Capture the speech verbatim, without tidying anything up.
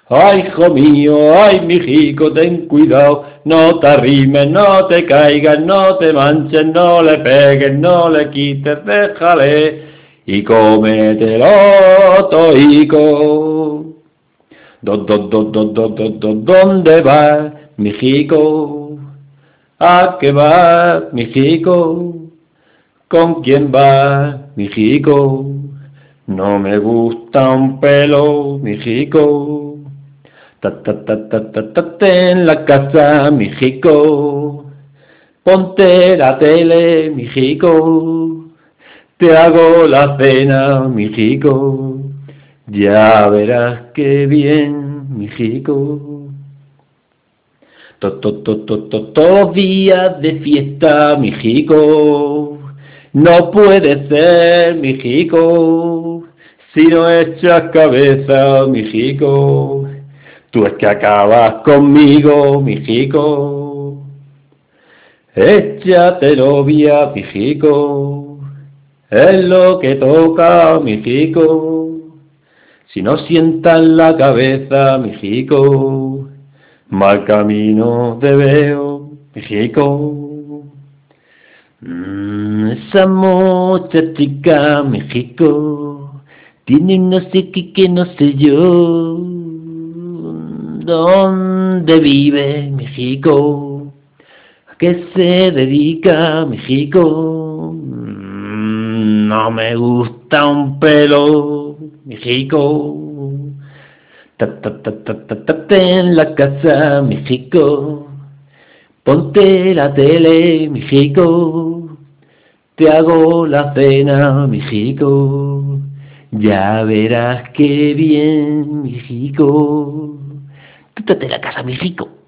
Ay, hijo mío, ay, mijico, ten cuidado, no te arrimes, no te caigas, no te manches, no le pegues, no le quites, déjale y cómetelo, toico. Do, do, do, do, do, do, do, ¿dónde vas, mijico? ¿A qué vas, mijico? ¿Con quién vas, mijico? No me gusta un pelo, mijico. Ta, ta, ta, ta, ta, ta, ta, en la casa, mijico. Ponte la tele, mijico. Te hago la cena, mijico. Ya verás qué bien, mijico. To, to, to, to, to, todos días de fiesta, mijico. No puede ser, mijico. Si no echas cabeza, mijico. Tú es que acabas conmigo, mijico. Échate novia, mijico. Es lo que toca, mijico. Si no sientas la cabeza, mijico. Mal camino te veo, mijico. Mm, esa muchachica, México, tiene no sé qué que no sé yo. ¿Dónde vive México? ¿A qué se dedica México? Mm, no me gusta un pelo, México. Ta, ta, ta, ta, ta, ta, ta, en la casa, México. Ponte la tele, mijico, te hago la cena, mijico, ya verás qué bien, mijico. Quítate la casa, mijico.